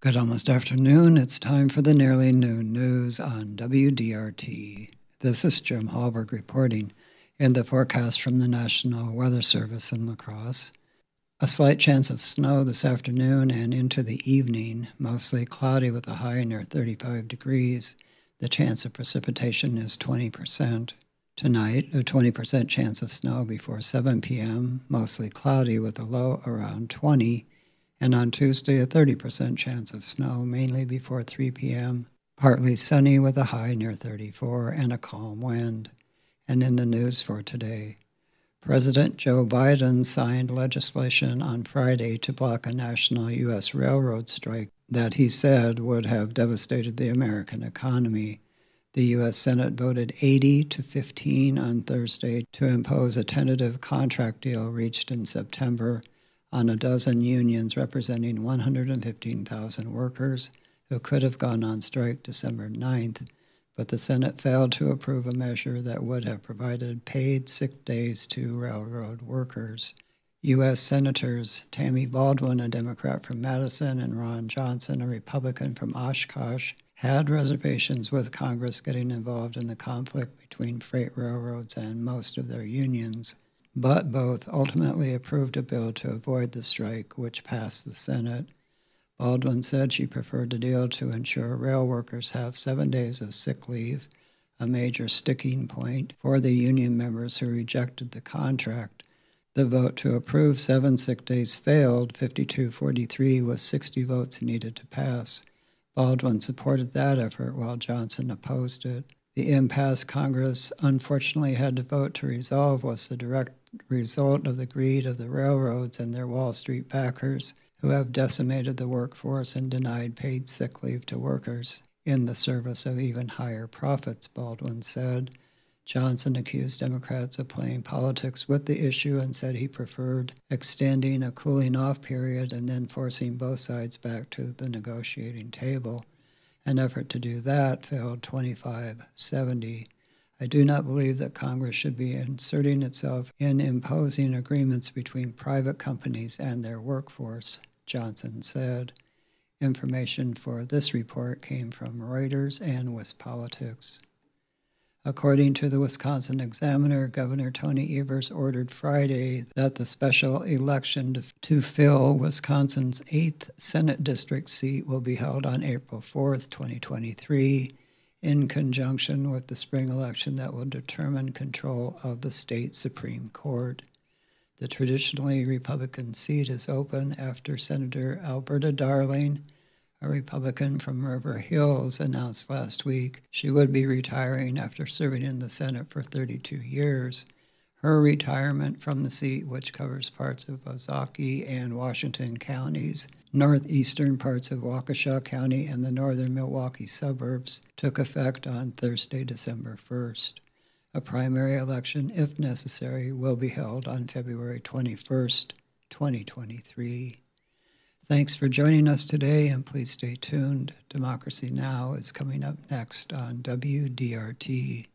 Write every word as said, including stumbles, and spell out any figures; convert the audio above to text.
Good almost afternoon. It's time for the Nearly Noon News on W D R T. This is Jim Hallberg reporting in the forecast from the National Weather Service in La Crosse. A slight chance of snow this afternoon and into the evening, mostly cloudy with a high near thirty-five degrees. The chance of precipitation is twenty percent. Tonight, a twenty percent chance of snow before seven p.m., mostly cloudy with a low around twenty. And on Tuesday, a thirty percent chance of snow, mainly before three p.m., partly sunny with a high near thirty-four and a calm wind. And in the news for today, President Joe Biden signed legislation on Friday to block a national U S railroad strike that he said would have devastated the American economy. The U S Senate voted eighty to fifteen on Thursday to impose a tentative contract deal reached in September on a dozen unions representing one hundred fifteen thousand workers who could have gone on strike December ninth, but the Senate failed to approve a measure that would have provided paid sick days to railroad workers. U S Senators Tammy Baldwin, a Democrat from Madison, and Ron Johnson, a Republican from Oshkosh, had reservations with Congress getting involved in the conflict between freight railroads and most of their unions. But both ultimately approved a bill to avoid the strike, which passed the Senate. Baldwin said she preferred a deal to ensure rail workers have seven days of sick leave, a major sticking point for the union members who rejected the contract. The vote to approve seven sick days failed, fifty-two forty-three, with sixty votes needed to pass. Baldwin supported that effort while Johnson opposed it. The impasse Congress unfortunately had to vote to resolve was the direct result of the greed of the railroads and their Wall Street backers, who have decimated the workforce and denied paid sick leave to workers in the service of even higher profits, Baldwin said. Johnson accused Democrats of playing politics with the issue and said he preferred extending a cooling-off period and then forcing both sides back to the negotiating table. An effort to do that failed twenty-five seventy. I do not believe that Congress should be inserting itself in imposing agreements between private companies and their workforce, Johnson said. Information for this report came from Reuters and WisPolitics. According to the Wisconsin Examiner, Governor Tony Evers ordered Friday that the special election to, to fill Wisconsin's eighth Senate district seat will be held on April fourth, twenty twenty-three, in conjunction with the spring election that will determine control of the state Supreme Court. The traditionally Republican seat is open after Senator Alberta Darling, a Republican from River Hills, announced last week she would be retiring after serving in the Senate for thirty-two years. Her retirement from the seat, which covers parts of Ozaukee and Washington counties, northeastern parts of Waukesha County, and the northern Milwaukee suburbs, took effect on Thursday, December first. A primary election, if necessary, will be held on February twenty-first, twenty twenty-three. Thanks for joining us today, and please stay tuned. Democracy Now! Is coming up next on W D R T.